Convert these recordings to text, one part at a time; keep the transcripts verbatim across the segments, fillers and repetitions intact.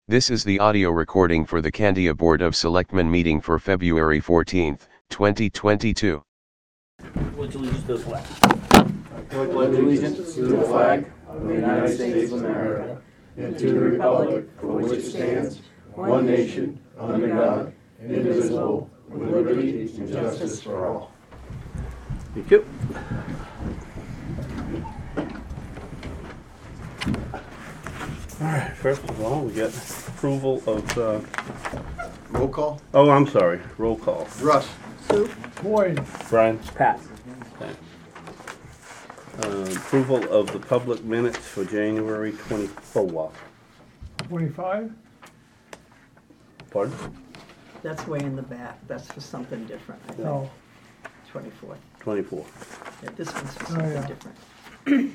This is the audio recording for the Candia Board of Selectmen meeting for February fourteenth, twenty twenty-two. Pledge allegiance to the flag. I pledge allegiance to the flag of the United States of America and to the republic for which it stands, one nation, under God, indivisible, with liberty and justice for all. Thank you. All right, first of all, we get approval of, uh, Roll call. oh, I'm sorry, roll call. Russ. Boyd. Brian? Pat. Okay. Uh, Approval of the public minutes for January twenty-fourth. twenty-five? Pardon? That's way in the back. That's for something different, I think. No. Twenty-fourth. twenty-four. Yeah, this one's for Oh, something yeah. different.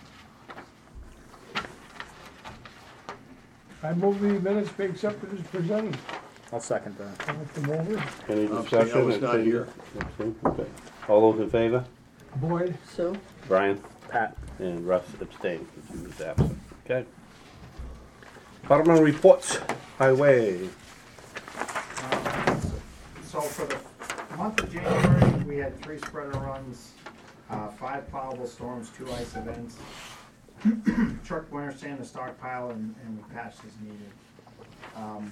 I move the minutes be accepted as presented. I'll second that. I'll look them over. Any Abstain, discussion? I was not here. Abstain? Okay. All those in favor? Boyd. Sue? Brian? Pat. And Russ abstained because he was absent. Okay. Department reports, highway. So for the month of January, we had three spreader runs, uh, five plowable storms, two ice events, truck winter sand, the stockpile, and, and the patch as needed. Um,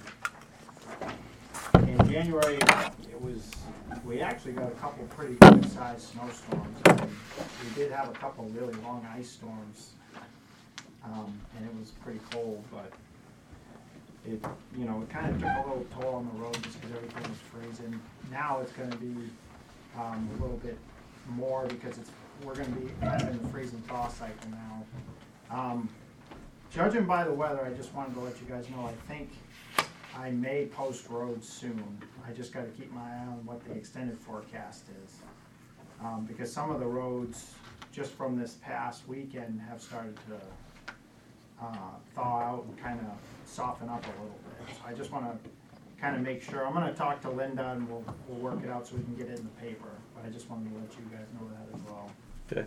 In January, it was, we actually got a couple pretty good sized snowstorms. I mean, we did have a couple really long ice storms, um, and it was pretty cold, but it, you know, it kind of took a little toll on the road just because everything was freezing. Now it's gonna be, um, a little bit more because it's, we're gonna be kind of in the freezing thaw cycle now. Um, judging by the weather, I just wanted to let you guys know, I think I may post roads soon. I just gotta keep my eye on what the extended forecast is. Um, because some of the roads, just from this past weekend, have started to uh, thaw out and kind of soften up a little bit. So I just wanna kind of make sure, I'm gonna talk to Linda and we'll, we'll work it out so we can get it in the paper. But I just wanted to let you guys know that as well. Okay.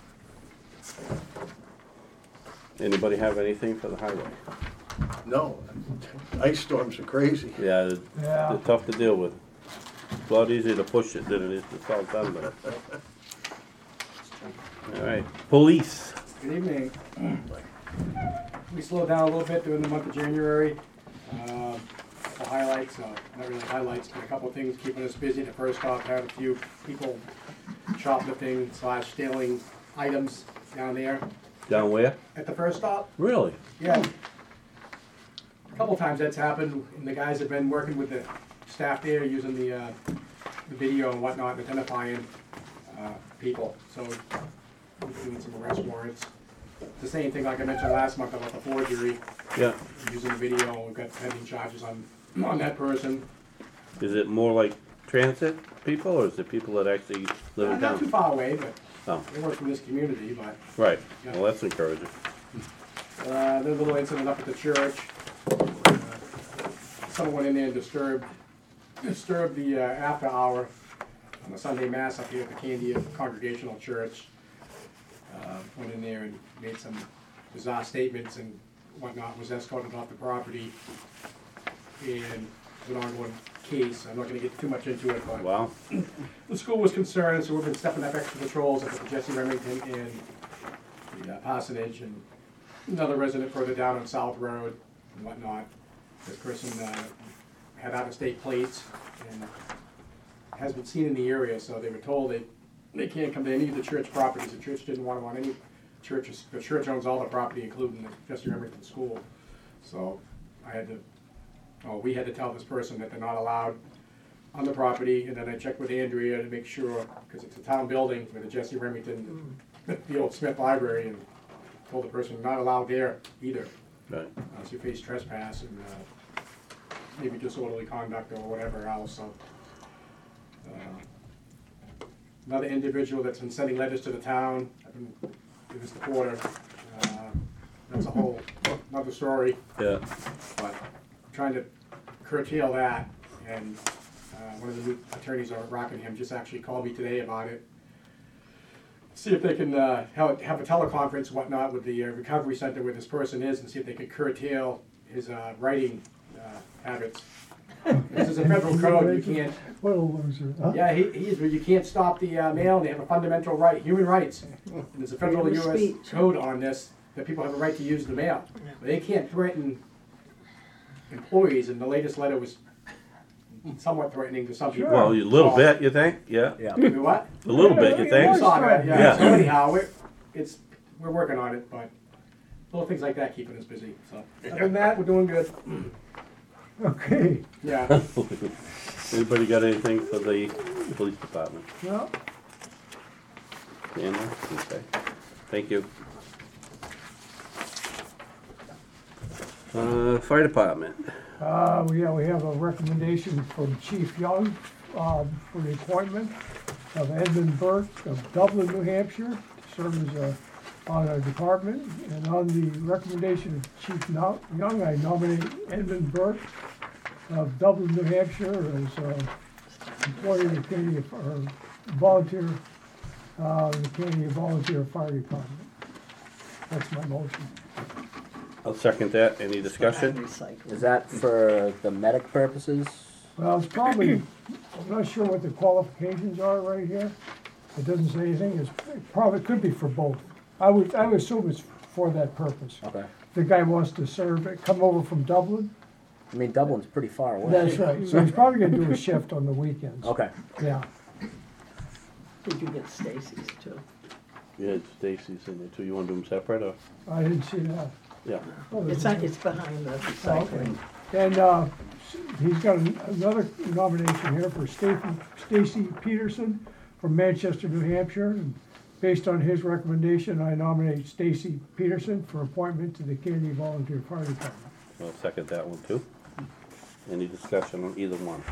Anybody have anything for the highway? No, ice storms are crazy. Yeah, they're, Yeah. they're tough to deal with. It's a lot easier to push it than it is to solve thunder. All right, police. Good evening. We slowed down a little bit during the month of January. Uh, The highlights, uh, not really highlights, but a couple of things keeping us busy. The first off, had a few people shoplifting slash stealing items down there Down where? at the first stop. Really? Yeah. A couple times that's happened, and the guys have been working with the staff there, using the, uh, the video and whatnot, identifying, uh, people. So, we're doing some arrest warrants. It's the same thing like I mentioned last month about the forgery, Yeah. using the video, we've got pending charges on, on that person. Is it more like transit people, or is it people that actually live Uh, in Not too town? far away, but Oh, they work in this community, but, right. Yeah. Well, that's encouraging. uh, there's a little incident up at the church. Uh, Someone went in there and disturbed, disturbed the, uh, after hour on the Sunday mass up here at the Candia Congregational Church. Uh, went in there and made some bizarre statements and whatnot, was escorted off the property. And it's an ongoing case, I'm not gonna get too much into it, but Wow. the school was concerned, so we've been stepping up extra patrols up at the Jesse Remington and the uh, parsonage, and another resident further down on South Road and whatnot. This person uh, had out-of-state plates and has been seen in the area, so they were told they, they can't come to any of the church properties. The church didn't want them on any churches. The church owns all the property, including the Jesse Remington School. So I had to, oh, we had to tell this person that they're not allowed on the property, and then I checked with Andrea to make sure, because it's a town building with the Jesse Remington, the old Smith Library, and told the person not allowed there either. Right. Uh, so you face trespass and uh, maybe disorderly conduct or whatever else. So uh, another individual that's been sending letters to the town. I've been doing this quarter. Uh, that's a whole another story. Yeah. But trying to curtail that, and uh, one of the new attorneys over at Rockingham just actually called me today about it. See if they can uh, have, have a teleconference, whatnot, with the uh, recovery center where this person is, and see if they could curtail his uh, writing uh, habits. This is a federal code, you can't, What a loser, huh? yeah, he, he's, you can't stop the uh, mail, they have a fundamental right, human rights. And there's a federal Freedom U of S speech. code on this, that people have a right to use the mail. But they can't threaten employees, and the latest letter was somewhat threatening to some people. Well, a little bit, you think? Yeah? Yeah. What? A little bit, you We think? saw that, yeah. Yeah. So anyhow, we're, it's, we're working on it, but little things like that keeping us busy, so. Other than that, we're doing good. Okay, Yeah. Anybody got anything for the police department? well, Daniel? Okay. Thank you. Uh, fire department. uh, we have, we have a recommendation from Chief Young, um, for the appointment of Edmund Burke of Dublin, New Hampshire, to serve as a, on our department. And on the recommendation of Chief No- Young, I nominate Edmund Burke of Dublin, New Hampshire, as, uh, employee of the Canadian, or volunteer, uh, the Canadian Volunteer Fire Department. That's my motion. I'll second that. Any discussion? Recycle. Is that for the medic purposes? Well, it's probably, I'm not sure what the qualifications are right here. It doesn't say anything, it's, it probably could be for both. I would, I would assume it's for that purpose. Okay. The guy wants to serve, come over from Dublin, I mean, Dublin's pretty far away. that's right, so he's probably gonna do a shift on the weekends. Okay. Yeah, Did you get Stacy's too? Yeah, Stacy's in there too. You want to do them separate or? I didn't see that. Yeah. Oh, It's, there's- on- it's behind the Oh, okay. recycling. And, uh, he's got an- another nomination here for Stacy, Stacy Peterson from Manchester, New Hampshire. And based on his recommendation, I nominate Stacy Peterson for appointment to the Kennedy Volunteer Fire Department. I'll second that one too. Any discussion on either one?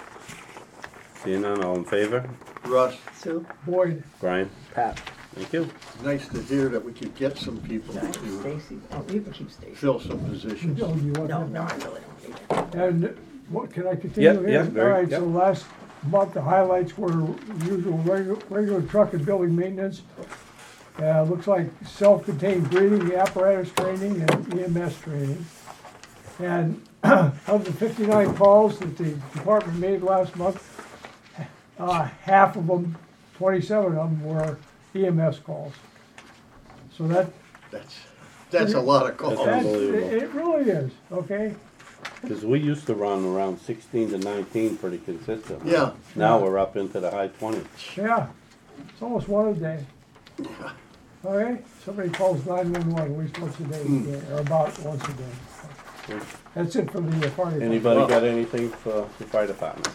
Seeing none, all in favor? Russ, Sue? Boyd, Brian? Pat, Thank you. nice to hear that we could get some people to Stacy, oh, you can keep Stacy. fill some oh, positions. do you want No, that? no, I really don't need it. And what, can I continue Yeah, here? yeah, All very- right, yeah. so last month, the highlights were usual regular, regular truck and building maintenance. Uh, looks like self-contained breathing apparatus training and E M S training. And of the fifty-nine calls that the department made last month, uh, half of them, twenty-seven of them were E M S calls. So that, That's, that's a lot of calls. that's, Unbelievable. it really is, okay? Because we used to run around sixteen to nineteen pretty consistently. Yeah. Now we're up into the high twenties. Yeah, it's almost one a day. All right, somebody calls nine one one at least once a day, yeah, or about once a day. That's it for the uh, fire department. Anybody got anything for the fire department?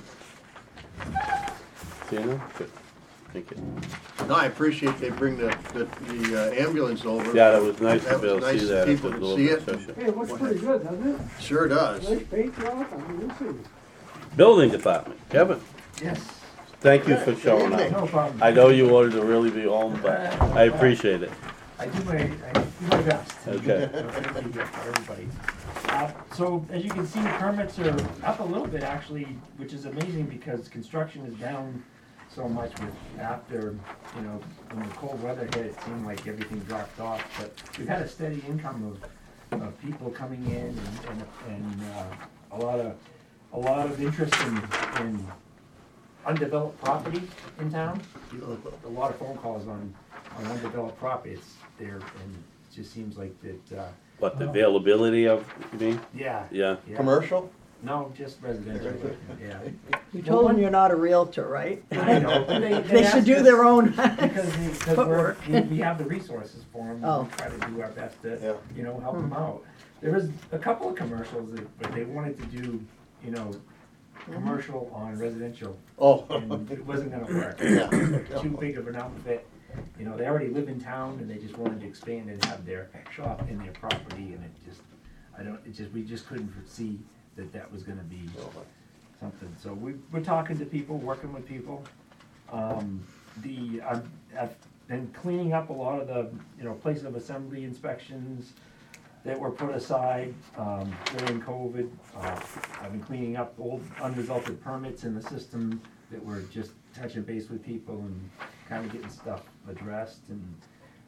Seeing none? Good. Thank you. No, I appreciate they bring the, the, the uh, ambulance over. Yeah, that was nice to That be able was to nice see for that. at people the to deliberative see it. session. Hey, it looks pretty good, doesn't it? Sure does. Nice paint job, I mean, let's see. Building department, Kevin, Yes. thank you for showing evening. up. No problem. I know you wanted to really be home, but I appreciate it. I do my, I do my best. Okay. For everybody. Uh, So as you can see, permits are up a little bit actually, which is amazing because construction is down so much with after, you know, when the cold weather hit, it seemed like everything dropped off. But we've had a steady income of, of people coming in and, and, and uh, a lot of, a lot of interest in, in undeveloped property in town. People, a lot of phone calls on, on undeveloped property. It's there, and it just seems like that, uh, But the availability of, you mean? yeah. Yeah. yeah. Commercial? No, just residential, yeah. You told them you're not a realtor, right? I know, but they, They should asked do us their own. Because, they- because we're, footwork. we, we have the resources for them, Oh. we try to do our best Yeah. to, you know, help them out. There was a couple of commercials that, but they wanted to do, you know, commercial on residential, Oh. and it wasn't gonna work. Yeah. Too big of an outfit. You know, they already live in town and they just wanted to expand and have their shop in their property, and it just, I don't, it just, we just couldn't foresee that that was gonna be something. So we, we're talking to people, working with people. Um, the, I've, I've been cleaning up a lot of the, you know, place of assembly inspections that were put aside, um, during COVID. Uh, I've been cleaning up old unresulted permits in the system that were just touching base with people and kind of getting stuff addressed and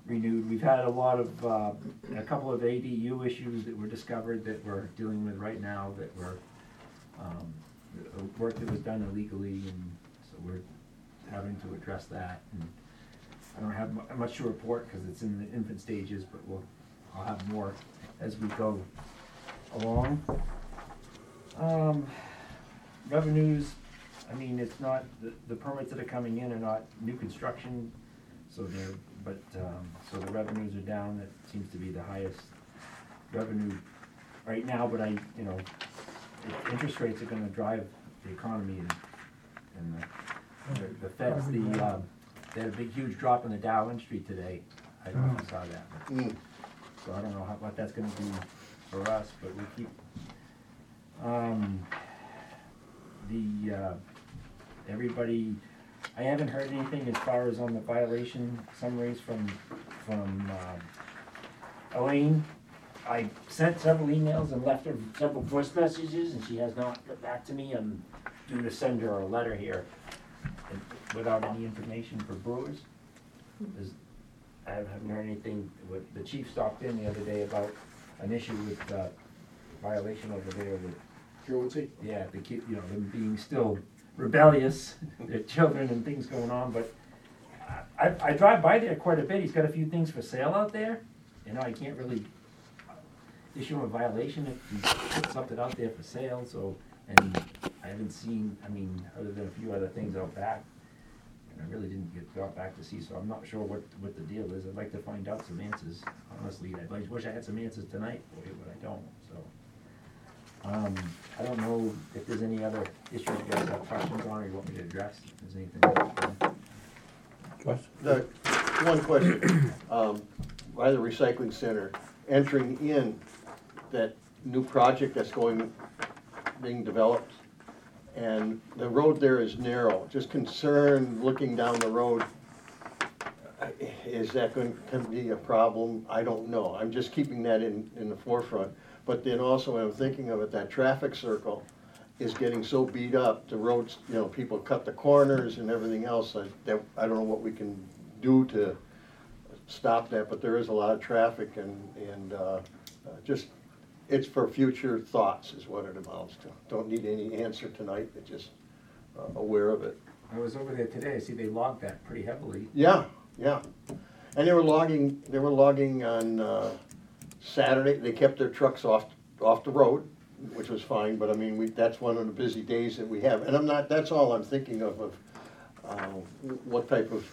renewed. We've had a lot of, uh, a couple of A D U issues that were discovered that we're dealing with right now that were, um, uh, work that was done illegally, and so we're having to address that. And I don't have mu- much to report because it's in the infant stages, but we'll, I'll have more as we go along. Um, revenues, I mean, it's not, the, the permits that are coming in are not new construction, so they're, but, um, so the revenues are down. That seems to be the highest revenue right now, but I, you know, if interest rates are gonna drive the economy, and, and the, the- the Fed's, the, um, they had a big, huge drop in the Dow Industry today. I don't know if you saw that. but- Mm. So I don't know how, what that's gonna do for us, but we keep, um, the, uh, everybody, I haven't heard anything as far as on the violation summaries from, from, uh, Elaine. I sent several emails and left her several voice messages, and she has not got back to me. I'm due to send her a letter here and- without any information for Brewers. Is- I haven't heard anything. With- The chief stopped in the other day about an issue with, uh, violation over there with, Truancy? yeah, the kid, you know, them being still rebellious, their children and things going on, but I, I I drive by there quite a bit. He's got a few things for sale out there. You know, I can't really issue him a violation if he puts something out there for sale, so, and I haven't seen, I mean, other than a few other things out back, and I really didn't get got back to see, so I'm not sure what, what the deal is. I'd like to find out some answers, honestly. I wish I had some answers tonight for you, but I don't, so. Um, I don't know if there's any other issues you guys have questions on, or you want me to address, if there's anything. The, one question, um, by the recycling center, entering in that new project that's going, being developed, and the road there is narrow, just concerned looking down the road, uh, is that going to be a problem? I don't know, I'm just keeping that in, in the forefront. But then also, when I'm thinking of it, that traffic circle is getting so beat up, the roads, you know, people cut the corners and everything else, I, that, I don't know what we can do to stop that, but there is a lot of traffic, and, and, uh, uh, just, it's for future thoughts is what it amounts to. Don't need any answer tonight, but just, uh, aware of it. I was over there today, I see they logged that pretty heavily. Yeah, yeah, and they were logging, they were logging on, uh, Saturday, they kept their trucks off, off the road, which was fine, but I mean, we, that's one of the busy days that we have, and I'm not, that's all I'm thinking of, of, uh, what type of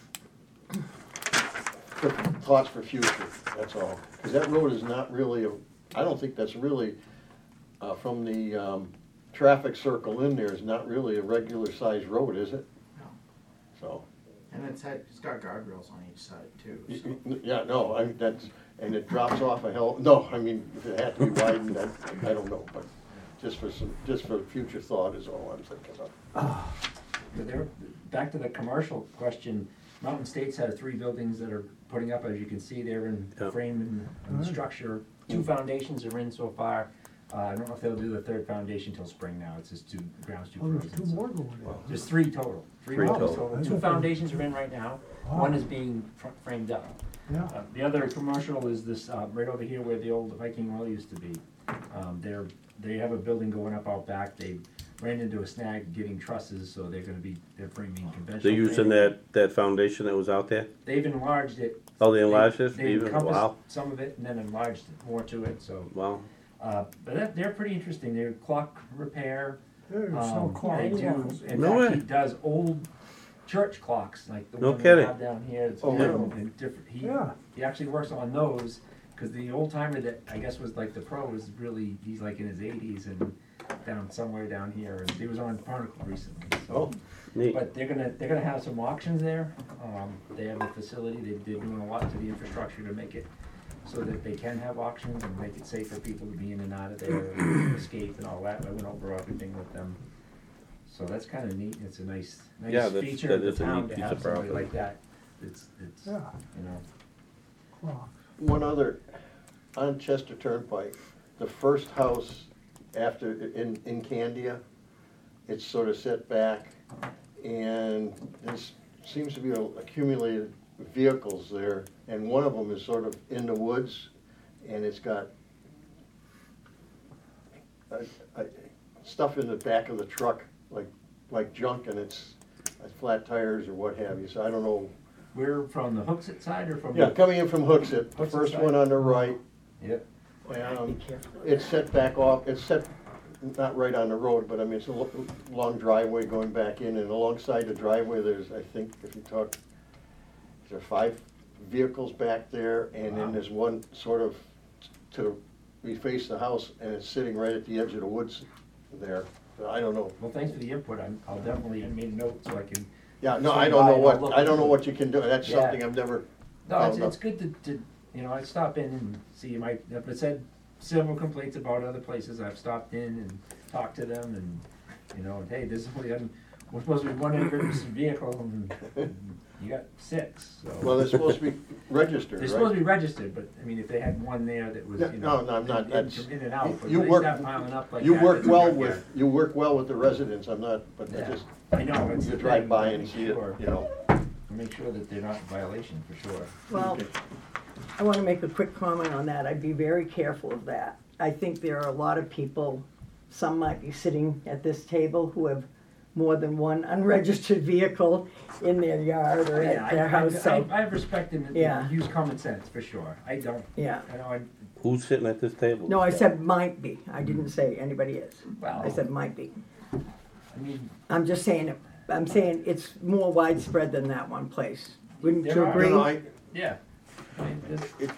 thoughts for future, that's all. Because that road is not really, a I don't think that's really, uh, from the, um, traffic circle in there is not really a regular sized road, is it? No. So, And it's had, it's got guardrails on each side too, y- so. y- yeah, no, I, that's, and it drops off a hell, no, I mean, if it had to be widened, I, I don't know, but just for some, just for future thought is all I'm thinking of. But there, back to the commercial question, Mountain States has three buildings that are putting up, as you can see, they're in Yeah. frame and, and structure. Two foundations are in so far. Uh, I don't know if they'll do the third foundation till spring now, it's just two, ground's too Oh, there's frozen. two so- more going in. There's three total, three Three buildings total. total. Two foundations are in right now, one is being fr- framed up. Yeah. Uh, The other commercial is this, uh, right over here where the old Viking Well used to be. Um, they're, they have a building going up out back, they ran into a snag getting trusses, so they're gonna be, they're framing conventional. They're using framing. that, that foundation that was out there? They've enlarged it. Oh, they enlarged it They even? encompassed Wow, some of it and then enlarged more to it, so, wow. uh, but they're, they're pretty interesting, they're clock repair. There's no Um, clock. They do, in No fact, he way. does old church clocks, like the No one we kidding. have down here. It's Oh, different and different. He, Yeah. he actually works on those, cause the old timer that I guess was like the pro is really, he's like in his eighties and down somewhere down here, and he was on Barnacle recently, so. Oh, Neat. But they're gonna, they're gonna have some auctions there, um, they have a facility, they, they're doing a lot to the infrastructure to make it so that they can have auctions and make it safe for people to be in and out of there, and escape and all that. I went over everything with them. So that's kinda neat, it's a nice, Yeah, nice that's- feature that of the is a neat town to piece have of somebody property. like that. It's, it's, you Yeah, know, clock. one other, on Chester Turnpike, the first house after, in, in Candia, it's sort of set back, and there seems to be a accumulated vehicles there, and one of them is sort of in the woods, and it's got uh, uh, stuff in the back of the truck, like, like junk, and it's uh, flat tires or what have you, so I don't know. We're from the Hooksett side or from? Yeah, the- coming in from Hooksett, the Hooksett first side. one on the right, Yep. um, it's set back off, it's set, not right on the road, but I mean, it's a lo- long driveway going back in, and alongside the driveway, there's, I think, if you talk, there are five vehicles back there, and then Wow. there's one sort of to the, we face the house, and it's sitting right at the edge of the woods there. I don't know. Well, thanks for the input. I'm, I'll definitely, I made a note so I can. Yeah, no, swing I don't by know and what, I'll look I don't know into what it. you can do. That's Yeah. something I've never, No, it's, found it's out. good to, to, you know, I stop in and see, you might, if it said several complaints about other places, I've stopped in and talked to them and, you know, hey, this is what, we're supposed to be one emergency vehicle and and you got six, so. Well, they're supposed to be registered, They're supposed to right? be registered, but, I mean, if they had one there that was, No, you know. no, I'm not- in- that's- In and out, but you they work- start piling up like that. You work that's a well junkyard. with, you work well with the residents, I'm not, but I Yeah. just, I know, it's. you the drive thing, by to and make see it, sure- you know. Make sure that they're not in violation, for sure. Well, I want to make a quick comment on that. I'd be very careful of that. I think there are a lot of people, some might be sitting at this table who have more than one unregistered vehicle in their yard or Yeah, at their I, house, I, so, I, I respect and Yeah. use common sense, for sure. I don't, yeah. I know, I, Who's sitting at this table? No, I said might be. I didn't say anybody is. well, I said might be. I mean, I'm just saying, I'm saying it's more widespread than that one place. Wouldn't There you are- agree? No, I, yeah. I mean, it's-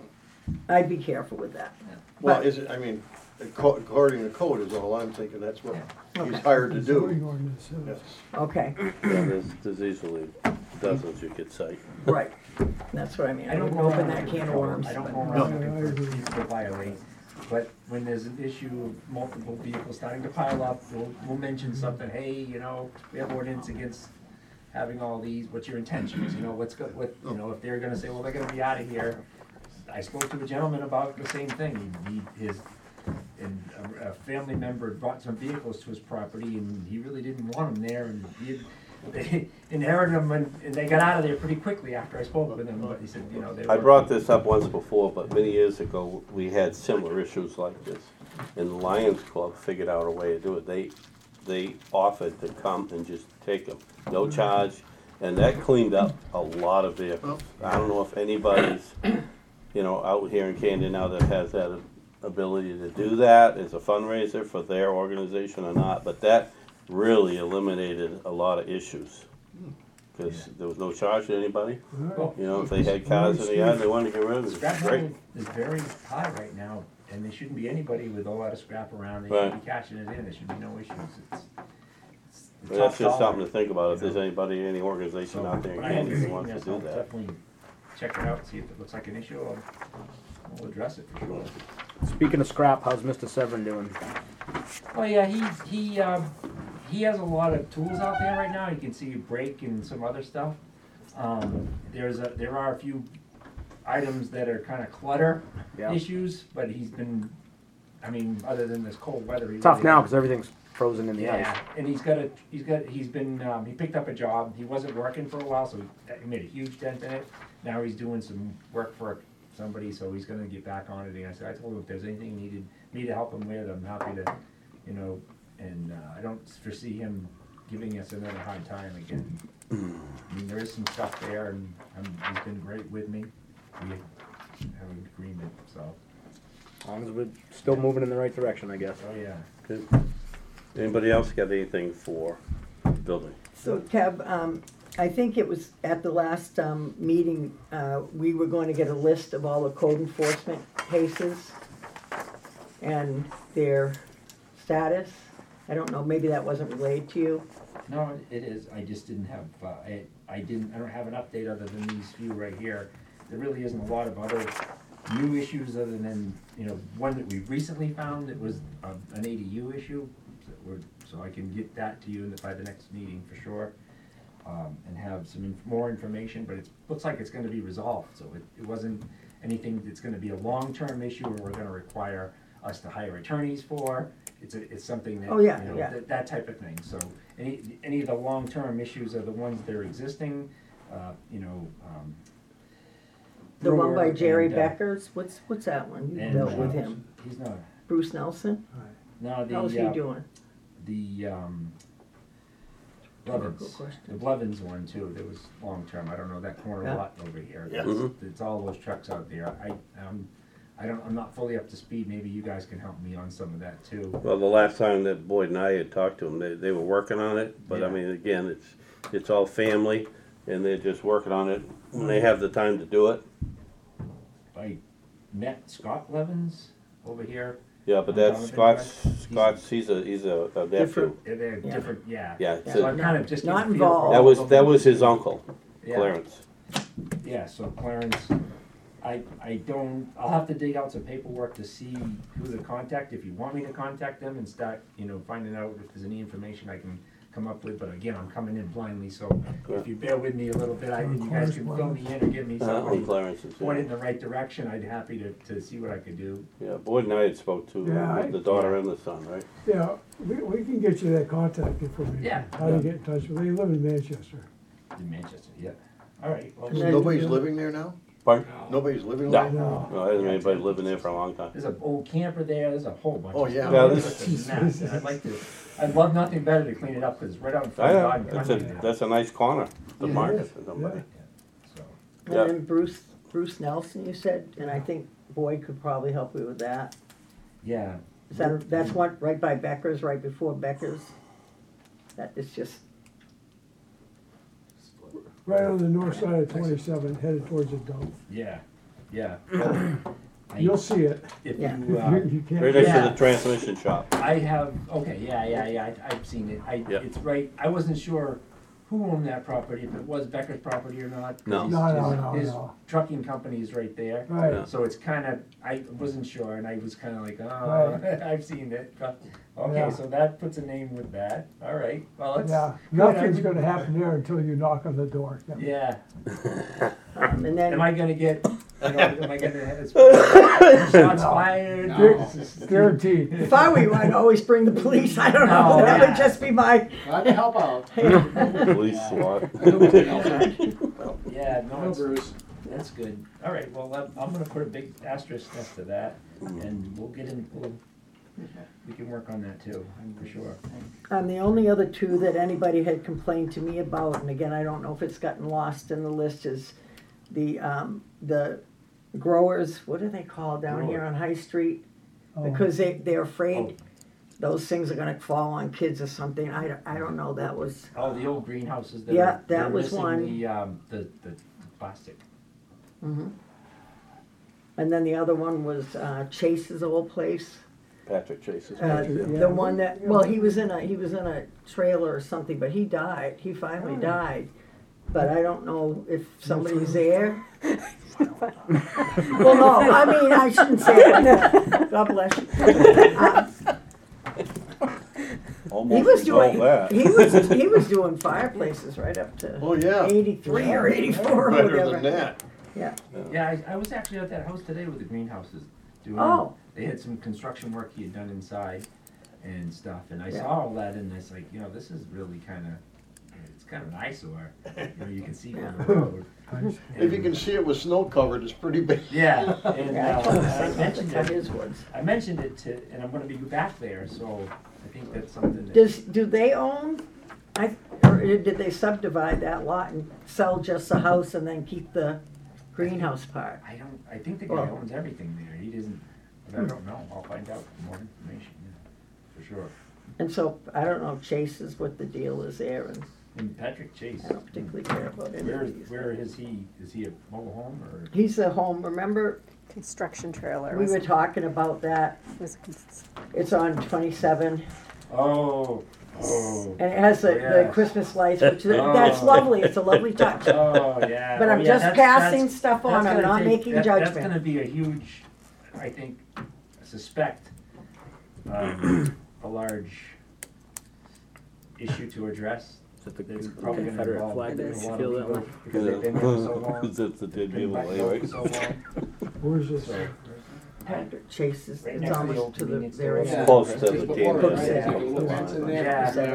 I'd be careful with that. well, But- is it, I mean, acco- according to code is all I'm thinking, that's what he's Okay. hired to do. Yes. Okay, Yeah, there's, there's easily dozens you could say. right. That's what I mean. I I don't wouldn't go open around that looking can for of trouble. worms. I don't but- go around looking for people to violate, but when there's an issue of multiple vehicles starting to pile up, we'll, we'll mention something, hey, you know, we have ordinance against having all these, what's your intentions, you know, what's go, what, you know, if they're gonna say, well, they're gonna be out of here. I spoke to a gentleman about the same thing, he, his, and a, a family member brought some vehicles to his property, and he really didn't want them there, and he, they inherited them, and, and they got out of there pretty quickly after I spoke with him, but he said, you know, they were. I brought this up once before, but many years ago, we had similar issues like this. And the Lions Club figured out a way to do it. They, they offered to come and just take them, no charge, and that cleaned up a lot of vehicles. I don't know if anybody's, you know, out here in Camden now that has that ability to do that as a fundraiser for their organization or not, but that really eliminated a lot of issues. Because there was no charge to anybody, Well, you know, if they had cars in the yard, they wanted to get rid of it, Scrap great. metal is very high right now, and there shouldn't be anybody with a lot of scrap around, they should Right. be cashing it in, there should be no issues, it's. it's the But that's top just something dollar. to think about, if there's anybody, any organization So, out there in but I Camden agree, that wants yes, to do I'll that. definitely check it out, see if it looks like an issue, I'll, we'll address it for sure. Speaking of scrap, how's Mister Severin doing? Oh yeah, he he um, he has a lot of tools out there right now. You can see brake and some other stuff. Um, there's a there are a few items that are kind of clutter Yeah. issues, but he's been, I mean, other than this cold weather, he Tough really- now because everything's frozen in the yeah, ice. and he's got a he's got he's been um, he picked up a job. He wasn't working for a while, so he, he made a huge dent in it. Now he's doing some work for somebody, so he's gonna get back on it again. I said I told him if there's anything he needed me to help him with, I'm happy to, you know. And uh, I don't foresee him giving us another hard time again. I mean, there is some stuff there, and um, he's been great with me. We have an agreement, so. As long as we're still moving in the right direction, I guess. Oh yeah. Good. Anybody else got anything for building? So Kev, um, I think it was at the last, um, meeting, uh, we were going to get a list of all the code enforcement cases and their status. I don't know, maybe that wasn't relayed to you. No, it is, I just didn't have, uh, I, I didn't, I don't have an update other than these few right here. There really isn't a lot of other new issues other than, you know, one that we recently found that was uh, an A D U issue. that we're- So I can get that to you in the- by the next meeting for sure, um, and have some inf- more information, but it looks like it's gonna be resolved, so it, it wasn't anything that's gonna be a long-term issue or we're gonna require us to hire attorneys for. It's a, it's something that, Oh, yeah, you know, yeah. that, that type of thing, so any, any of the long-term issues are the ones that are existing. uh, you know, um. The one by brewer Jerry and, uh, Becker's, what's, what's that one? You and, dealt uh, with him. He's not, Bruce Nelson? no, the, How's he uh, doing? the, um, Rhetorical Blevins, question. the Blevins one too, that was long-term, I don't know, that corner Yeah. lot over here. Yeah. It's, Mhm. it's all those trucks out there, I, um, I don't, I'm not fully up to speed, maybe you guys can help me on some of that too. Well, the last time that Boyd and I had talked to them, they, they were working on it, but I Yeah. mean, again, it's, it's all family, and they're just working on it when they have the time to do it. I met Scott Blevins over here, Yeah, but that's Scott's, Scott's, he's a, he's a a nephew. Different. they're, they're Yeah. different, yeah. Yeah, Yeah. So I'm kind of just. Not getting a feel for involved. all That was, of that them. was his uncle, Yeah. Clarence. Yeah, so Clarence, I, I don't, I'll have to dig out some paperwork to see who to contact, if you want me to contact them and start, you know, finding out if there's any information I can come up with, but again, I'm coming in blindly, so if you bear with me a little bit, I, and you guys can fill me in or give me Uh, somebody, Clarence is, point it in yeah. the right direction, I'd happy to, to see what I could do. Yeah, Boyd and I had spoke to Yeah, uh, I- the daughter and the son, right? Yeah, we, we can get you that contact information. Yeah. How to get in touch with, they live in Manchester. In Manchester, yeah, all right, well, And then- Nobody's living there now? Pardon? Nobody's living No, there? No. no, hasn't anybody living there for a long time. there's an old camper there, there's a whole bunch. Oh, of yeah. stuff. Yeah, It's this- a mess, and I'd like to, I'd love nothing better to clean it up, cause it's right out in I front of know, God. that's a, that's a nice corner to Yeah, market it for is, somebody. So, Yeah. And then Bruce, Bruce Nelson, you said, and I think Boyd could probably help you with that. yeah, Is that, that's one, right by Becker's, right before Becker's? That is just, Right on the north side of twenty-seven, headed towards the dump. yeah, yeah. I- You'll see it. If Yeah. you, You, uh, you can't. Right next to Yeah. the transmission shop. I have, okay, yeah, yeah, yeah, I- I've seen it, I, Yeah. it's right, I wasn't sure who owned that property, if it was Becker's property or not. 'cause No. his- No, no, his- no, His no. trucking company is right there. Yeah. Right, So it's kinda, I wasn't sure, and I was kinda like, oh, Right. I've seen it, but, okay, Yeah. so that puts a name with that, all right, well, it's. yeah, good, I nothing's would- gonna happen there until you knock on the door. Yeah, um, and am then, I gonna get, you know, am I gonna, shots fired? No. Guaranteed. if I were you, I'd always bring the police, I don't know, No, that yeah. would just be my. Glad to help out. Police SWAT. Yeah, no, No, it's, Bruce. that's good. All right, well, I'm, I'm gonna put a big asterisk next to that, and we'll get in, we'll, we can work on that too, for sure. Um, the only other two that anybody had complained to me about, and again, I don't know if it's gotten lost in the list, is the, um, the growers, what are they called down here Grower. on High Street? Oh. Because they, they're Oh. afraid those things are gonna fall on kids or something, I, don't- I don't know, that was, Oh, the old greenhouses that Yeah, are, that they're was missing one. the, um, the, the the plastic. mhm. And then the other one was, uh, Chase's old place. Patrick Chase's. Uh, place, yeah. the one that, well, he was in a, he was in a trailer or something, but he died, he finally died. But I don't know if somebody's there. Well, no, I mean, I shouldn't say it like that, God bless you. Uh, He Almost was doing, resolved that. he was, he was doing fireplaces right up to Oh, yeah. eighty-three or eighty-four or Better whatever. than that. Yeah, Yeah, I, I was actually at that house today with the greenhouses, doing, Oh. they had some construction work he had done inside and stuff, and I Yeah. saw all that, and it's like, you know, this is really kinda, it's kind of an eyesore, you know, you can see from the road. If you can see it with snow covered, it's pretty big. Yeah, and, yeah, I uh, told him, I I mentioned cut it, his woods. I mentioned it to, and I'm gonna be back there, so I think that's something that. Does, do they own, I, or did they subdivide that lot and sell just the house and then keep the greenhouse part? I don't, I think the guy Well- owns everything there, he doesn't, but I don't know, I'll find out more information, yeah, for sure. And so, I don't know, Chase is what the deal is there, and And Patrick Chase, I don't particularly care about any where, of these. where is he, is he a mobile home, or? He's a home, remember, Construction trailer. we was- were talking about that, was a cons- it's on twenty-seven, Oh, oh, and it has the, the Yes. Christmas lights, which, is- Oh. that's lovely, it's a lovely touch. oh, yeah. But Oh, I'm yeah, just that's- passing that's- stuff on, that's I'm gonna not take- making that- That's judgment. gonna be a huge, I think, I suspect, um, a large issue to address. Is it the It's probably gonna Confederate involve flag a that It is. you lot feel of that legal, way? because they've been there for so long. It's the dead Been people, back eh, there right? for so long. Where's this? So, Patrick Chase is, Right it's next to the old almost to the convenience very store. end. Close to Just the before it, campus. right? Yeah. Take a look what's in there. Yeah, Yeah.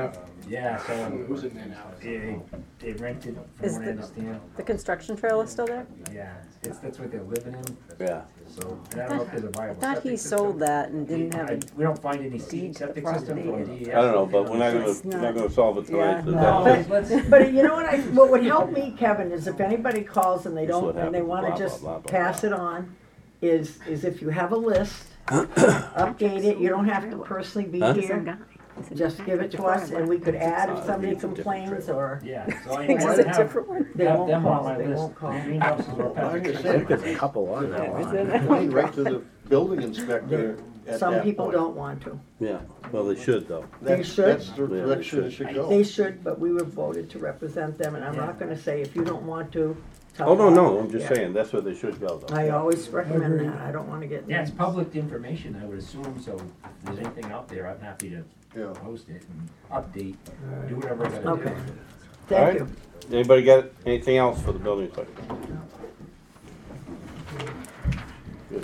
Yeah, so Who's in there now? they, they rented, from Is what I the- understand. The construction trailer still there? Yeah, it's, that's what they're living in, Yeah. so I don't know if there's a I viable thought septic he system. sold that and We- didn't have I- it. We don't find any deed seed to the septic systems or property. D E S. I don't know, but we're not gonna, It's we're not- not gonna solve it Yeah, tonight. so no. that's- Let's, let's, But you know what I, what would help me, Kevin, is if anybody calls and they This is don't, what and they happens, wanna blah, just blah, blah, blah, pass blah. it on, is, is if you have a list, update it, you don't have to personally be Huh? Some here. guy. Just give it to us and we could add if somebody it's a different complains trailer. or yeah, so I Thinks I it's a have, different one. they have won't them on call, my they list. won't call. Greenhouses or Like I Patrick. said, I think there's a couple on that Is line. it? Going right to the building inspector at Some that people point. don't want to. Yeah, well, they should though. That's, should. that's the Yeah, they direction it should. should go. They should, but we were voted to represent them and I'm not gonna say if you don't want to, tell Oh, no, them. no, I'm just Yeah. saying, that's where they should go though. I always recommend Agreed. that, I don't wanna get. Yeah, it's public information, I would assume, so if there's anything out there, I'm happy to Yeah. post it and update, do whatever I gotta Okay. do. Thank Alright. you. Anybody got anything else for the building inspector? Good.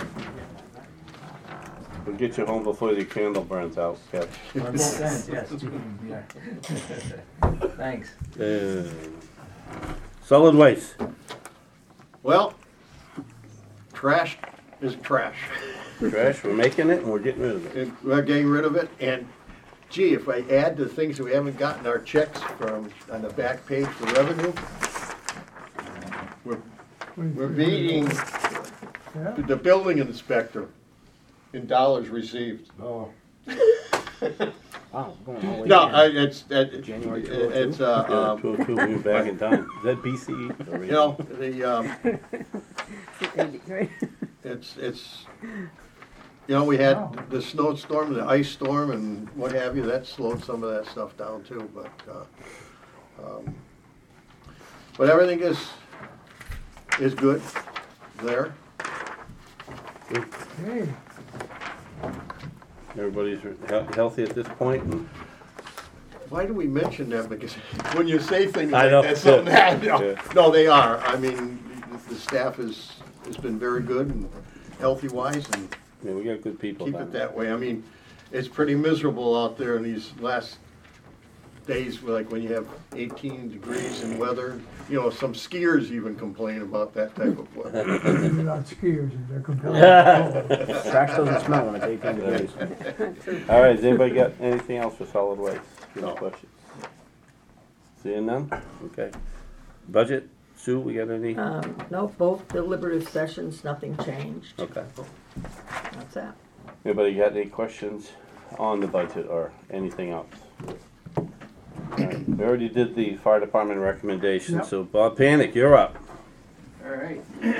We'll get you home before the candle burns out, Kev. Well, both ends, yes, yeah. Thanks. Uh, Solid waste. Well, trash is trash. Trash, we're making it and we're getting rid of it. And we're getting rid of it, and gee, if I add the things that we haven't gotten our checks from on the back page for revenue, we're, we're beating Yeah, the building inspector in dollars received. Oh. Wow, going all the way No, down. I, it's, that, January two oh two? it's, uh, Yeah, um, two oh two, we're back in time. Is that B C E? you know, the, um, Right? it's, it's, you know, we had the snowstorm, the ice storm and what have you, that slowed some of that stuff down too, but, uh, um, but everything is, is good there. hey, Everybody's he- healthy at this point and Why do we mention them? Because when you say things I like know, that, something yeah, happens. No, yeah. no, they are. I mean, the the staff is, has been very good and healthy wise and yeah, we got good people keep down it there. that way. I mean, it's pretty miserable out there in these last days, like when you have eighteen degrees in weather. You know, some skiers even complain about that type of weather. they're not skiers, they're complaining. Trash doesn't smell when it's eighteen degrees. All right, has anybody got anything else for solid waste? Any No. questions? Seeing none? Okay. Budget, Sue, we got any? Um, no, both deliberative sessions, nothing changed. Okay. That's that. Anybody got any questions on the budget or anything else? All right, we already did the fire department recommendation, Yep. so Bob Panic, you're up. All right.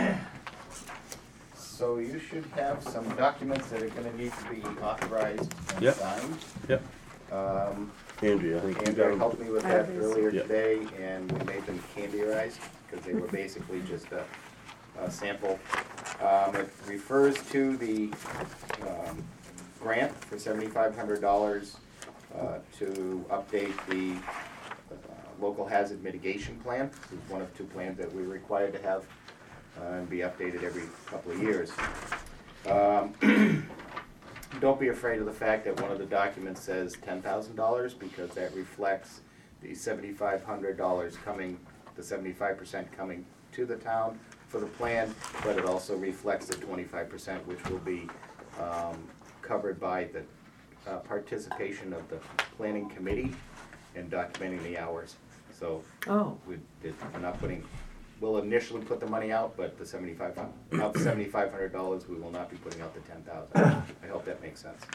So you should have some documents that are gonna need to be authorized and Yep. signed. Yep. Um, Andrea, I think you got Andrea them. helped me with I have that these. earlier Yeah. today, and we made them candyized, because they were basically just a, a sample. Um, it refers to the, um, grant for seventy-five hundred dollars, uh, to update the, uh, local hazard mitigation plan. This is one of two plans that we're required to have, uh, and be updated every couple of years. Um, Don't be afraid of the fact that one of the documents says ten thousand dollars, because that reflects the seventy-five hundred dollars coming, the seventy-five percent coming to the town for the plan, but it also reflects the twenty-five percent, which will be um, covered by the uh, participation of the planning committee in documenting the hours. So Oh, we, it- we're not putting, we'll initially put the money out, but the seventy-five, out the seventy-five hundred dollars, we will not be putting out the ten thousand. I hope that makes sense.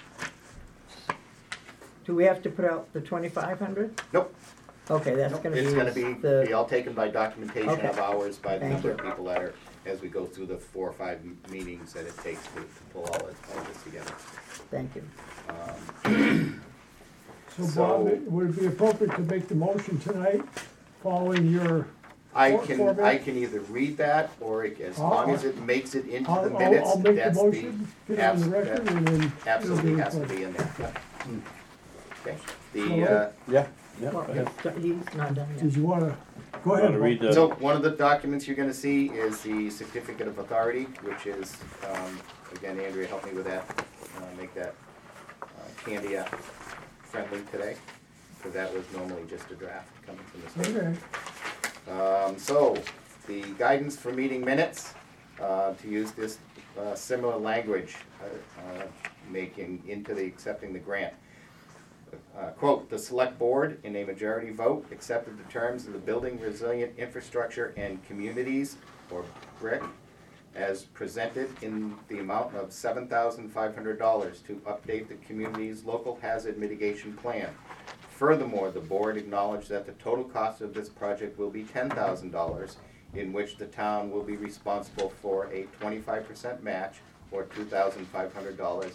do we have to put out the twenty-five hundred? Nope. Okay, that's Nope. gonna be It's gonna be, be the, all taken by documentation Okay. of hours by the Thank number you. of people that are, as we go through the four or five m- meetings that it takes to, to pull all this, all this together. thank you. Um, So So- Bob, would it be appropriate to make the motion tonight, following your, I For- can, format? I can either read that, or it- as I'll- long as it makes it into I'll, the I'll, minutes, I'll make the that's the, motion, get it on the abs- record, that and then. it'll absolutely be has to recorded. be in there. Yeah. Okay, the, So, uh, Yeah, yeah, go Well, ahead. he's not done Did yet. you wanna, go ahead. Wanna read Bob. the- So one of the documents you're gonna see is the certificate of authority, which is, um, again, Andrea helped me with that, uh, make that uh, Candia friendly today. because that was normally just a draft coming from the state. Okay. Um, so, the guidance for meeting minutes, uh, to use this, uh, similar language, uh, uh, making into the, accepting the grant. Uh, quote, "The select board, in a majority vote, accepted the terms of the Building Resilient Infrastructure and Communities, or BRIC, as presented in the amount of seven thousand five hundred dollars to update the community's local hazard mitigation plan. Furthermore, the board acknowledged that the total cost of this project will be ten thousand dollars, in which the town will be responsible for a twenty-five percent match, or two thousand five hundred dollars.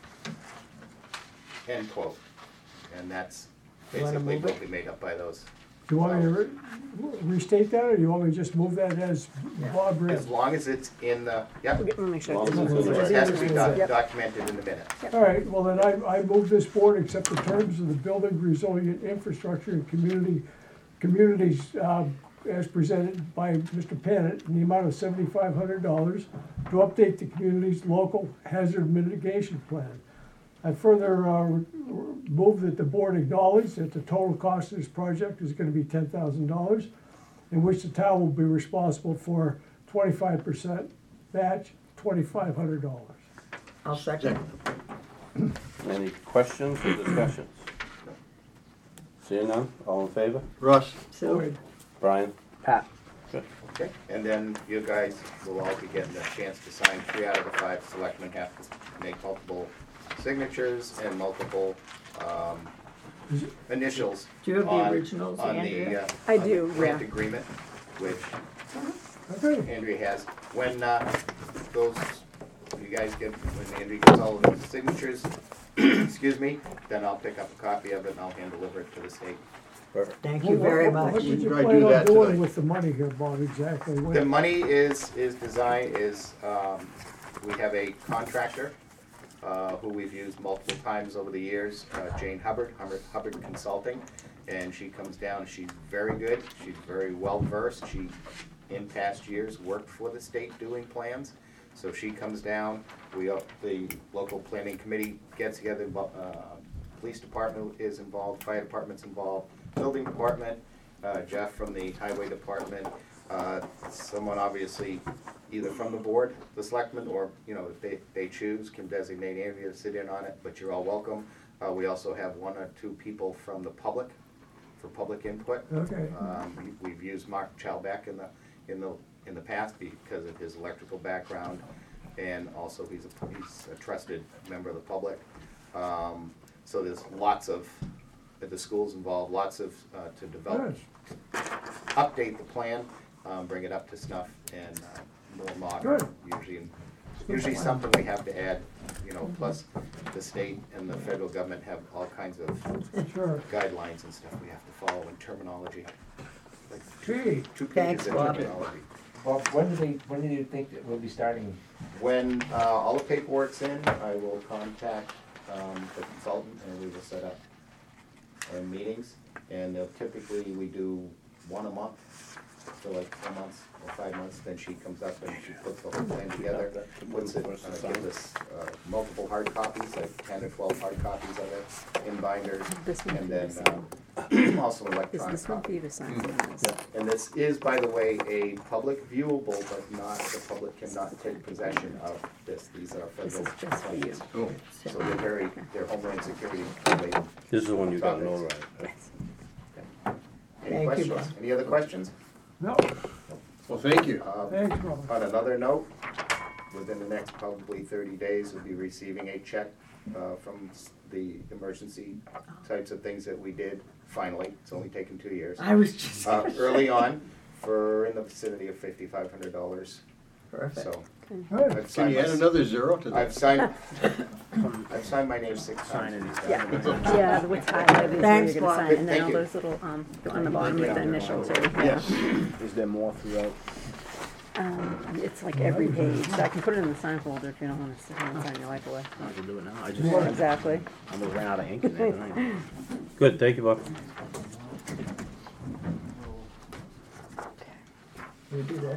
End quote. And that's You wanna basically move what it? we made up by those. Do you want me to re- restate that, or do you want me to just move that as Bob read? As long as it's in the, yep, We'll get- we'll make sure. Long as it's- it's in the it has to be doc- Yep. documented in the minutes. All right, well then I, I move this board accept the terms of the Building Resilient Infrastructure and Community, Communities, uh, as presented by Mister Panet in the amount of seventy-five hundred dollars to update the community's local hazard mitigation plan. I further, uh, move that the board acknowledge that the total cost of this project is gonna be ten thousand dollars, in which the town will be responsible for twenty-five percent match, twenty-five hundred dollars. I'll second. Any questions or discussions? Seeing none, all in favor? Russ, So, Brian? Pat. Okay, and then you guys will all be getting a chance to sign. Three out of the five selectmen have to make multiple signatures and multiple, um, initials do you have the on, originals, on the, Andrea? uh, I on the do, grant yeah. agreement, which Okay, Andrea has. When, uh, those, you guys get, when Andrea gets all of the signatures, excuse me, then I'll pick up a copy of it and I'll hand deliver it to the state. Perfect. Thank you very What- much. What did you Try to plan do on that doing tonight. with the money here, Bob, exactly? What- The money is, is design, is, um, we have a contractor, uh, who we've used multiple times over the years, uh, Jane Hubbard, Hubbard, Hubbard Consulting. And she comes down, she's very good, she's very well versed, she, in past years, worked for the state doing plans. So she comes down, we, uh, the local planning committee gets together, uh, police department is involved, fire department's involved, building department, uh, Jeff from the highway department, uh, someone obviously either from the board, the selectmen, or, you know, if they, they choose, can designate Andrea to sit in on it, but you're all welcome. Uh, we also have one or two people from the public, for public input. Okay, Um, we- we've used Mark Chalbeck in the, in the, in the past because of his electrical background, and also he's a, he's a trusted member of the public. Um, so there's lots of, at the school's involved, lots of, uh, to develop, good, update the plan, um, bring it up to snuff and, uh, more modern, Good. usually, usually something we have to add, you know, plus the state and the federal government have all kinds of sure. guidelines and stuff we have to follow in terminology. Like Gee, two Thanks, pages of Bob. terminology. Well, when do they, when do you think that we'll be starting? When, uh, all the paperwork's in, I will contact, um, the consultant and we will set up our meetings. And they'll typically, we do one a month for like four months or five months, then she comes up and she puts the whole plan together, puts it, uh, gives us, uh, multiple hard copies, like ten or twelve hard copies of it in binders. This one And for you then, to sign. um, also Is electronic this one for copies. you to sign? And this is, by the way, a public viewable, but not, the public cannot take possession of this. These are This federal is just for you. plans. oh, So they're very, they're homeland security related. This is the one you got Topics. notarized, right? Yes. Any Thank you, questions? Bob. Any other questions? no, well, thank you. Uh, thanks, Robert. On another note, within the next probably thirty days, we'll be receiving a check uh, from s- the emergency types of things that we did, finally. It's only taken two years. I was just, Uh, Early on, for in the vicinity of fifty-five hundred dollars. perfect. So Good, I've Can signed you add my- another zero to I've that? signed, I've signed my name six Sign times. it. Yeah, yeah, the what's highlighted is where Thanks, you're gonna Bob. sign, and then Thank all you. those little, um, go on the bottom with the initial too. Yes. Is there more throughout? Um, it's like every page, so I can put it in the sign folder if you don't wanna sit here and sign your life away. I can do it now. I just, Yeah. Exactly. I almost ran out of ink in there tonight. Good, thank you, Bob. We do this.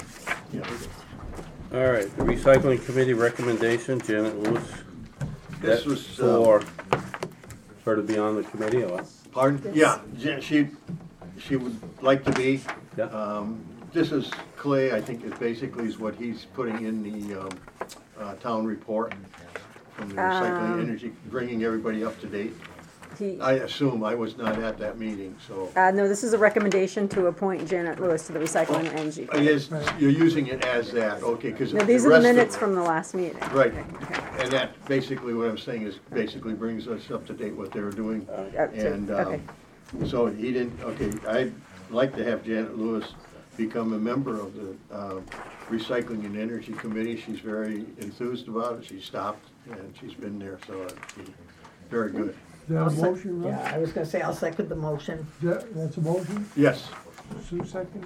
All right, the recycling committee recommendation, Janet Lewis. This That was, um, For her to be on the committee, or what? Pardon? Yeah, Jen- she, she would like to be. Yeah. Um, This is Clay, I think it basically is what he's putting in the um, uh, town report from the recycling Um, energy, bringing everybody up to date. He, I assume, I was not at that meeting, so. uh, no, this is a recommendation to appoint Janet Lewis to the Recycling and Energy. I guess you're using it as that, okay, because the No, these are the rest of- minutes from the last meeting. Right, Okay. and that, basically what I'm saying is, basically brings us up to date what they were doing. Uh, to- And, okay. um, so he didn't, okay, I'd like to have Janet Lewis become a member of the, uh, Recycling and Energy Committee. She's very enthused about it, she stopped, and she's been there, so it'd be very good. Is that a I'll sec- motion, Russ? Yeah, I was gonna say, I'll second the motion. Is that- That's a motion? Yes, Sue second?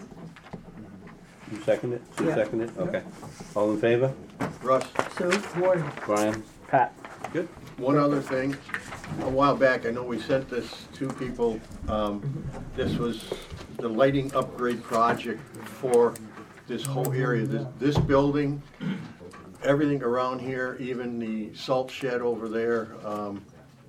You second it? Sue Yeah. second it? Okay. All in favor? Russ, Sue? Boy, Brian? Pat. Good. one other thing, a while back, I know we sent this to people, um, this was the lighting upgrade project for this whole area, this, this building, everything around here, even the salt shed over there, um,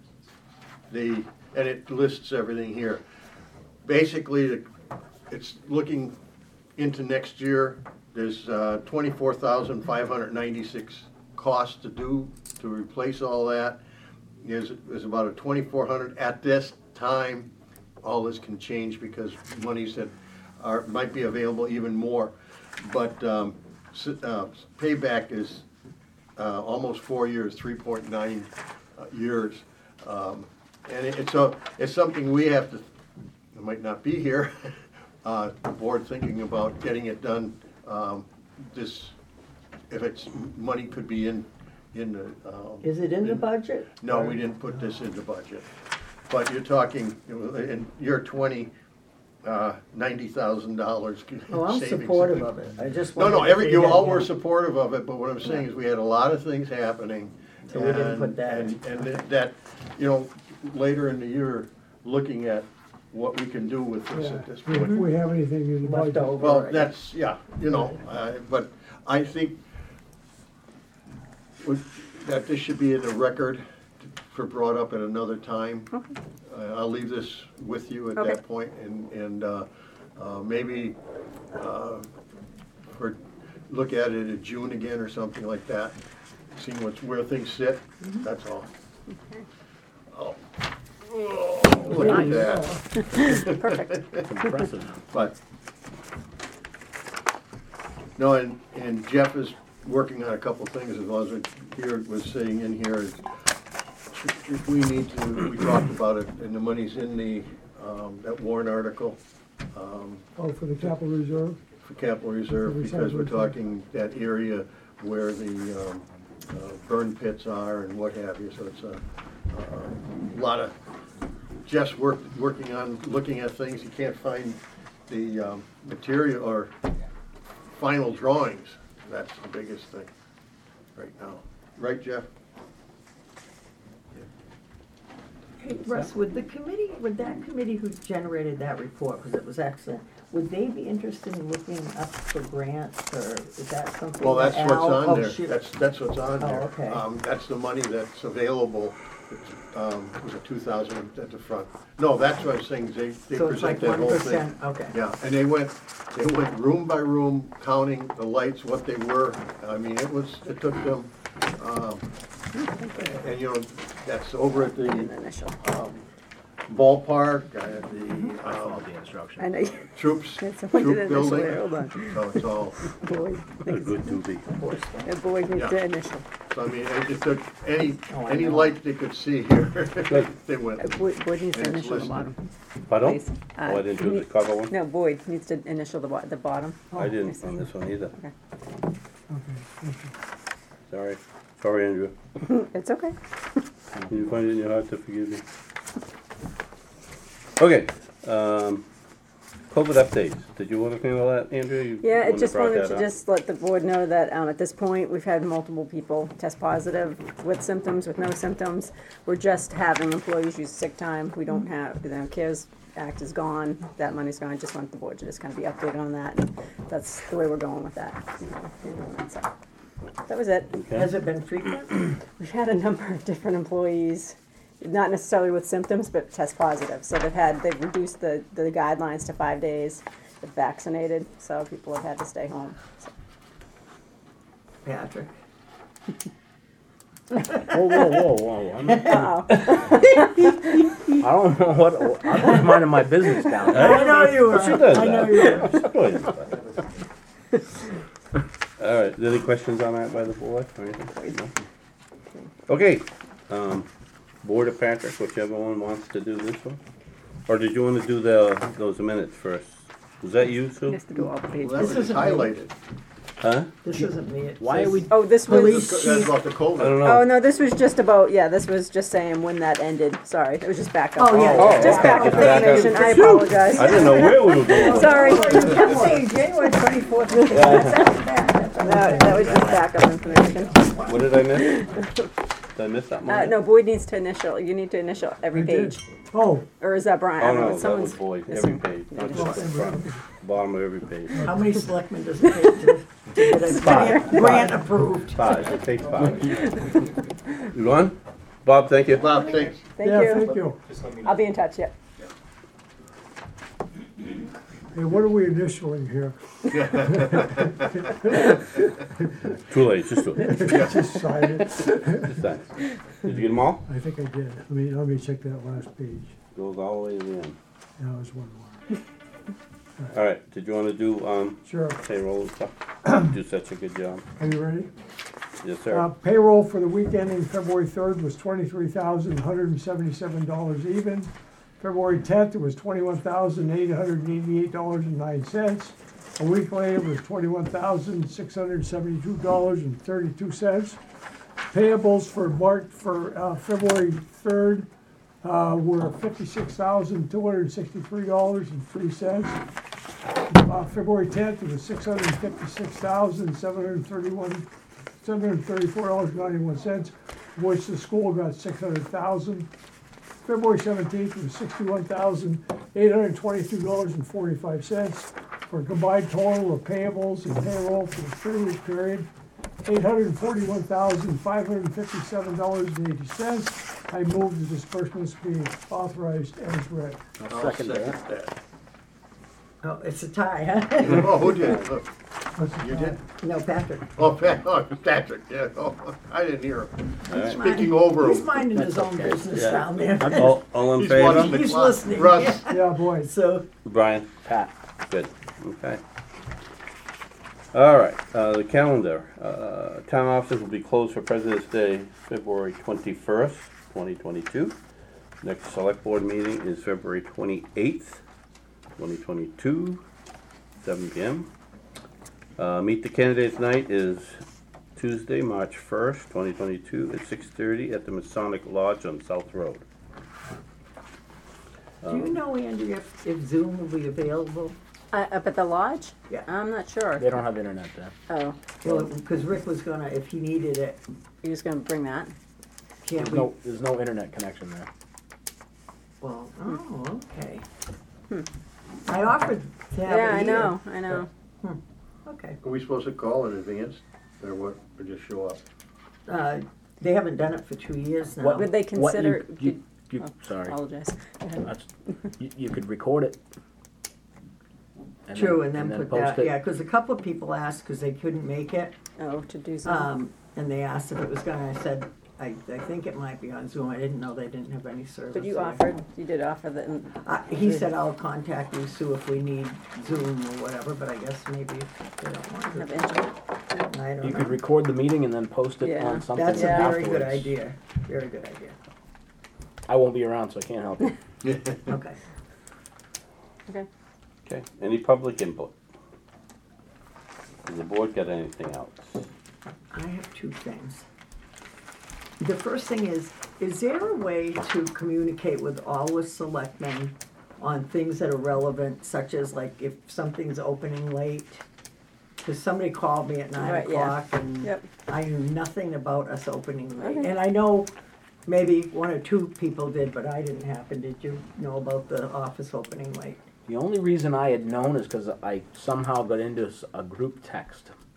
the, and it lists everything here. Basically, the- it's looking into next year, there's, uh, twenty-four thousand five hundred ninety-six cost to do, to replace all that. There's, there's about a twenty-four hundred at this time. All this can change because monies that are, might be available even more. But, um, s- uh, payback is, uh, almost four years, three point nine uh, years. Um, and it- it's a, it's something we have to, it might not be here, uh, the board thinking about getting it done, um, this, if it's, money could be in, in the, um. Is it in the budget? No, we didn't put this in the budget. But you're talking, in year twenty, uh, ninety thousand dollars Oh, I'm savings. supportive of it. I just No, wanted no, to every, see you that, all yeah. were supportive of it, but what I'm saying is we had a lot of things happening. So we didn't and- put that in. And, and that- that, you know, later in the year, looking at what we can do with this yeah, at this if point. we have anything in the Left budget. over. Well, I guess. that's, yeah, you know, uh, but I think would- that this should be in the record for brought up at another time. Okay. Uh, I'll leave this with you at Okay. that point, and, and uh, uh, maybe uh, for, look at it in June again or something like that, seeing what's, where things sit, that's all. Oh. Oh, look at that. Perfect. Impressive. But, no, and, and Jeff is working on a couple things, as long as it here was saying in here, is if we need to, we talked about it, and the money's in the, um, that warrant article, um, Oh, for the capital reserve? for capital reserve, For because we're recycling. talking that area where the, um, uh, burn pits are and what have you, so it's a, a lot of, Jeff's work, working on, looking at things, he can't find the, um, material or final drawings, that's the biggest thing right now. Right, Jeff? Hey, Russ, would the committee, would that committee who generated that report, because it was excellent, would they be interested in looking up for grants, or is that something? Well, that's that what's Al- on oh, there, shoot. that's, that's what's on Oh, there. okay. Um, that's the money that's available, um, was it two thousand at the front? No, that's what I was saying, they, they So it's like present that one whole thing. percent, okay. Yeah, and they went, they went room by room, counting the lights, what they were, I mean, it was, it took them, um, and you know, that's over at the, An initial. um, ballpark, uh, the, um, the instruction. I know, you- troops, Did someone troop do the initial building, there? Hold on. so it's all, Boyd, That's a good doobie. yeah, Boyd needs Yeah. the initial. so I mean, it it took any, Oh, I any know. light they could see here, they went. Uh, Boyd, Boyd needs the And it's initial the listed. bottom. Pardon? Please. Oh, Uh, I didn't he do the need- cover one? No, Boyd needs to initial the, bo- the bottom. I didn't on this one either. Okay. Sorry. Sorry, Andrew. It's okay. Can you find it in your heart to forgive me? Okay, um, COVID updates. Did you want to handle that, Andrew? You- Yeah, you I wanna just brought wanted that to up? just let the board know that, um, at this point, we've had multiple people test positive with symptoms, with no symptoms. We're just having employees use sick time. We don't have, the CARES Act is gone, that money's gone. Just want the board to just kind of be updated on that. That's the way we're going with that. So, that was it. Okay. Has it been frequent? We've had a number of different employees not necessarily with symptoms, but test positive. So they've had, they've reduced the, the guidelines to five days, they're vaccinated, so people have had to stay home. So. Patrick. Whoa, whoa, whoa, whoa. I'm not, Uh-oh. I don't know what, I was minding my business down there. I know you were. She does I know that. you were. All right, any questions on that by the board or anything? No? Okay, um, Board of Patrick, whichever one wants to do this one? Or did you wanna do the, those minutes first? Was that you, He Sue? has to do all the pages. Well, that was isn't me. highlighted. Huh? This isn't me. It Why are says we, Oh, this was, Police. That's about the I COVID. don't oh, know. no, this was just about, yeah, this was just saying when that ended. Sorry, it was just backup. Oh, yeah. Oh, Just okay. backup Back up. information, I apologize. I didn't know where we were going. Sorry. You kept saying January twenty-fourth. No, that was just backup information. What did I miss? Did I miss something? Uh, no, Boyd needs to initial, you need to initial every I did. page. Oh, Or is that Brian? I Oh, don't know, no, that was someone's. Boyd, this every one. page, not Yeah. just the front, bottom of every page. How many selectmen does it take to, to get a Five. grant, grant approved? Five, it takes five. You going? Bob, thank you. Bob, thanks. Thank yeah, you. thank you. I'll be in touch, yeah. Hey, what are we initialing here? Too late, just do it. Just sign it. Just sign. Did you get them all? I think I did. Let me, let me check that last page. Goes all the way to the end. That was one more. All right, did you wanna do, um, Sure. payroll and stuff? Do such a good job. Are you ready? Yes, Uh, sir. payroll for the week ending February third was twenty-three thousand, one hundred and seventy-seven dollars even. February tenth, it was twenty-one thousand, eight hundred and eighty-eight dollars and nine cents. A week later, it was twenty-one thousand, six hundred and seventy-two dollars and thirty-two cents. Payables for March, for, uh, February third, uh, were fifty-six thousand, two hundred and sixty-three dollars and three cents. Uh, February tenth, it was six hundred and fifty-six thousand, seven hundred and thirty-one, seven hundred and thirty-four dollars and ninety-one cents, which the school got six hundred thousand. February seventeenth was sixty-one thousand, eight hundred and twenty-two dollars and forty-five cents, for a combined total of payables and payroll for the three-week period, eight hundred and forty-one thousand, five hundred and fifty-seven dollars and eighty cents. I move the disbursements be authorized as read. I'll second second that. that. Oh, it's a tie, huh? Oh, who did? Look, you did? No, Patrick. Oh, Pat, oh, Patrick, yeah, oh, I didn't hear him. All right. Speaking over He's him. minding his own okay. business Yeah. down there. All, all in He's watching favor? the He's clock. listening. Russ, Yeah, boy. So, Brian? Pat? Good, okay. All right, uh, the calendar, uh, town offices will be closed for President's Day, February twenty-first, twenty twenty-two. Next select board meeting is February twenty-eighth, twenty twenty-two, seven P M. Uh, meet the candidates night is Tuesday, March first, twenty twenty-two, at six thirty at the Masonic Lodge on South Road. do you know, Andy, if, if Zoom will be available? Uh, up at the lodge? Yeah. I'm not sure. They don't have internet there. Oh, Well, because Rick was gonna, if he needed it, you're just gonna bring that? can't There's we? no, there's no internet connection there. Well, oh, okay. I offered to have it Yeah, I here. know, I know. Okay. are we supposed to call in advance, or what, or just show up? Uh, they haven't done it for two years now. What would they What you- consider? You, you, Oh, sorry. Apologize. Go ahead. That's, you, you could record it. True, and then put post that, it. yeah, because a couple of people asked, because they couldn't make it, Oh, to do Zoom. um, and they asked if it was gonna, I said, I, I think it might be on Zoom, I didn't know they didn't have any service. But you there. offered, you did offer the. Uh, he said, I'll contact you, Sue, if we need Zoom or whatever, but I guess maybe they don't want Have to. internet. I don't You could know. record the meeting and then post it Yeah. on something That's a afterwards. very good idea, very good idea. I won't be around, so I can't help you. Okay. Okay. Okay, any public input? Has the board got anything else? I have two things. The first thing is, is there a way to communicate with all the selectmen on things that are relevant, such as like if something's opening late? Because somebody called me at nine Right, yeah. o'clock and Yep. I knew nothing about us opening late. Okay. And I know maybe one or two people did, but I didn't happen. Did you know about the office opening late? The only reason I had known is because I somehow got into s- a group text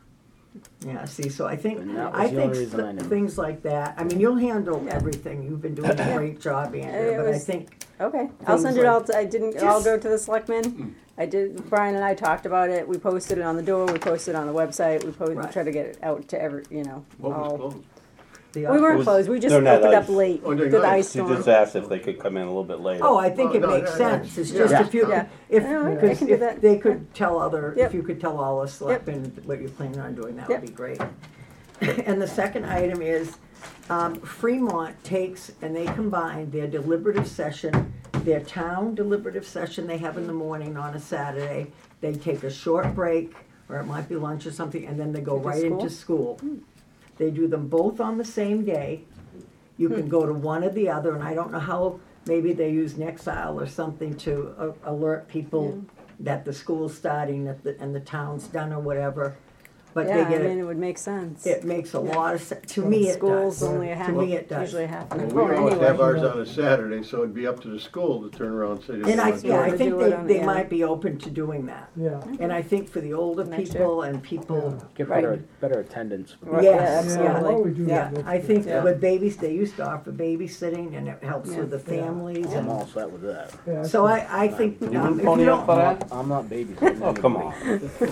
Yeah, see, so I think, And that was I the think only reason I th- knew. things like that, I mean, you'll handle everything, you've been doing a great job, Andrea, It but I was- think, Okay, I'll Things send it all, like- to- I didn't all Just- go to the selectmen. I did, Brian and I talked about it, we posted it on the door, we posted it on the website, we posted, we Right. tried to get it out to every, you know, What was all. closed? the. We office- weren't was- closed, we just they're not opened up ice. late, Oh, they're the not ice ice. She storm. just asked if they could come in a little bit later. Oh, I think Oh, it no, makes no, sense, it's yeah. just Yeah. if you, Yeah. if, Yeah, I because can do if that. they could tell other, Yep. if you could tell all the selectmen what you're planning on doing, that would Yep. be great. And the second item is, um, Fremont takes and they combine their deliberative session, their town deliberative session they have in the morning on a Saturday. They take a short break, or it might be lunch or something, and then they go Into right into school. They do them both on the same day. You can go to one or the other, and I don't know how, maybe they use Nexile or something to a- alert people that the school's starting that the- and the town's done or whatever. But they Yeah, I get mean, it, it would make sense. it makes a lot of sense, to me it School's does. only a half, To me it does. usually a half an Well, hour we always have anyway. ours on a Saturday, so it'd be up to the school to turn around and say. they And I, want to yeah, do I it. think Do they, it on- they yeah. might be open to doing that. Yeah. And I think for the older Next people and people, Get Right. better, better attendance. Right, Yes, yeah, yeah. absolutely. Why don't we do yeah, that? I think Yeah. with babies, they used to offer babysitting and it helps with the Yeah. families I'm and, all set with that. Yeah, so I, I think, You um, wouldn't if you pony up for don't, that? I'm not babysitting. Oh, come on.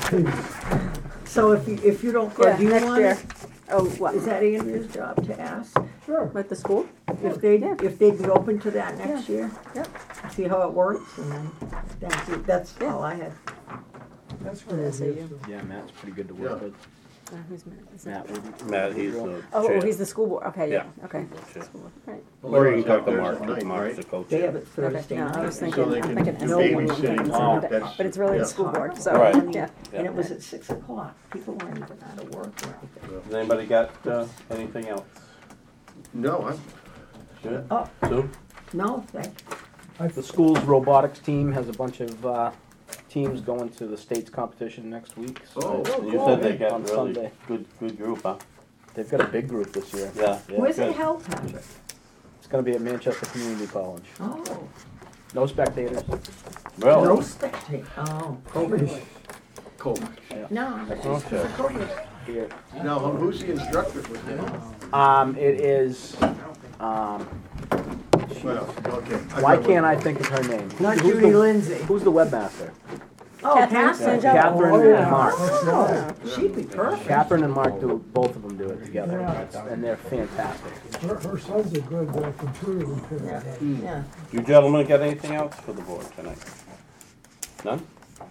so if you, if you don't, or Yeah, do you next want, year. is Oh, what, that Andrea's job to ask? Sure. with the school? If they, Yeah. if they'd be open to that next year? Yep. See how it works and then, thank you, that's Yeah. all I had. That's Yeah, what so it you- is. Yeah, Matt's pretty good to work Yeah. with. Uh, who's Matt? Is that- Matt Woody. Matt, he's the Oh, chair. oh, he's the school board, okay, yeah, okay. Chair. School board, right. Or you can talk to Theirs Mark, at night, Mark's right? the They co-chair. have it Okay, Thursday no, I night. was So thinking, they I'm can thinking do S D one, babysitting. it's Oh, Monday, that's- but it's really yeah. the school board, so, Right. yeah. And it was at six o'clock, people weren't even out of work or anything. Has anybody got, uh, anything else? No, I'm, Good? Oh. Sue? No, thank The school's robotics team has a bunch of, uh, teams going to the state's competition next week. So Oh. You said they On got really Sunday. good, good group, huh? they've got a big group this year. Yeah. Yeah. Where's it good. held, Patrick? It's gonna be at Manchester Community College. Oh, No spectators. Really? no spectator, oh, COVID. cool. No, it's just 'cause of COVID. Here. Now, who's the instructor for that? Um, it is, um, Well, okay. why can't I think of her name? Not Who's Judy the- Lindsay. Who's the webmaster? Oh, Catherine Catherine. Sanjel. Catherine Oh, and yeah. Mark. That's right. She'd be perfect. Catherine and Mark do, both of them do it together, Yeah. and they're fantastic. Her, her son's a good uh, computer repair. Yeah. You gentlemen got anything else for the board tonight? None?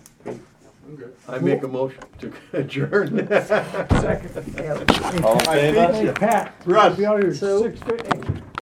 I make a motion to adjourn. Second. Yeah. All in I favor? beat you. Pat, Russ. be out here at So- six fifty.